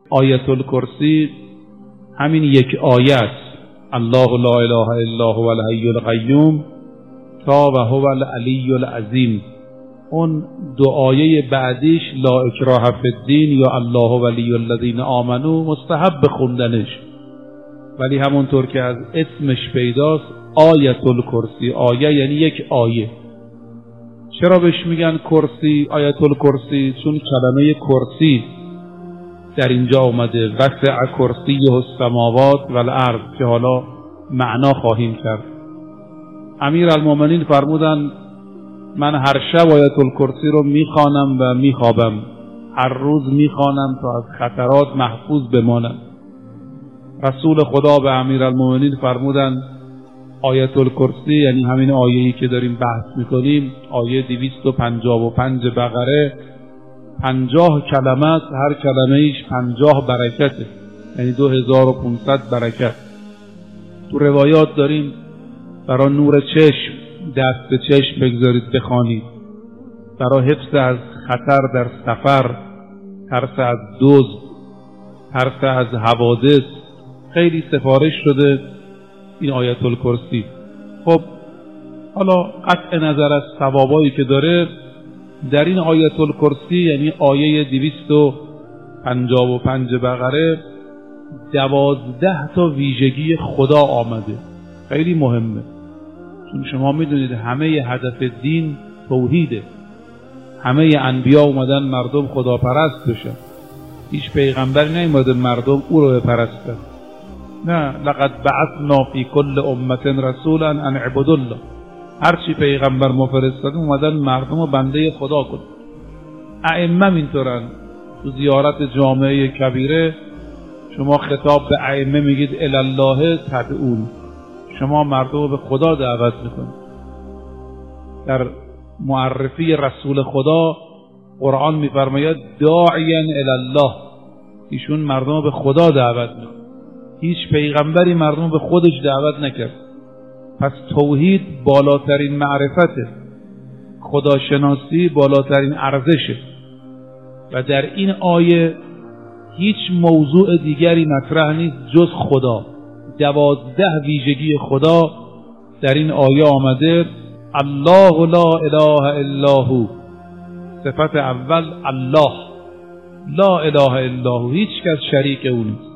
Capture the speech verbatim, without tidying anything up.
آیت الکرسی همین یک آیت، الله لا اله الا هو الحی القیوم تا و هو العلی العظیم، اون دو آیه بعدیش لا اکراه فی الدین یا الله ولی الذین آمنو مستحب خوندنش، ولی همونطور که از اسمش پیداست آیت الکرسی، آیه یعنی یک آیه. چرا بهش میگن کرسی، آیت الکرسی؟ چون کلمه کرسی در اینجا اومده، وسع کرسیه السماوات و الارض، که حالا معنا خواهیم کرد. امیر المومنین فرمودن من هر شب آیت الکرسی رو میخوانم و میخوابم، هر روز میخوانم تا از خطرات محفوظ بمانم. رسول خدا به امیر المومنین فرمودن آیت الکرسی یعنی همین آیه‌ای که داریم بحث میکنیم، آیه دویست و پنجاه و پنج بقره، پنجاه کلمه است، هر کلمه ایش پنجاه برکته، یعنی دو هزار و پونصد برکت. تو روایات داریم برای نور چشم دست به چشم بگذارید بخوانید، برای حفظ از خطر در سفر، ترس از دزد، ترس از حوادث، خیلی سفارش شده این آیت الکرسی. خب حالا قطع نظر از ثوابایی که داره، در این آیت الکرسی یعنی آیه دویست و پنجاه و پنج بقره دوازده تا ویژگی خدا آمده، خیلی مهمه، چون شما میدونید همه هدف دین توحیده. همه انبیا اومدن مردم خداپرست بشن، هیچ پیغمبر نیومده مردم او رو بپرستن. نه، لقد بعثنا فی کل امت رسولا ان اعبدوا الله، هرچی پیغمبر ما فرستادیم اومدن مردم رو بنده خدا کن. ائمه اینطورن، تو زیارت جامعه کبیره شما خطاب به ائمه میگید الی الله تدعون، شما مردم رو به خدا دعوت میکنید. در معرفی رسول خدا قرآن میفرماید داعیا الی الله، ایشون مردم رو به خدا دعوت میکنه. هیچ پیغمبری مردم رو به خودش دعوت نکرد. پس توحید بالاترین معرفته، خداشناسی بالاترین ارزشه، و در این آیه هیچ موضوع دیگری مطرح نیست جز خدا. دوازده ویژگی خدا در این آیه آمده. الله لا اله الا هو، صفت اول الله، لا اله الا هو، هیچ کس شریک او نیست.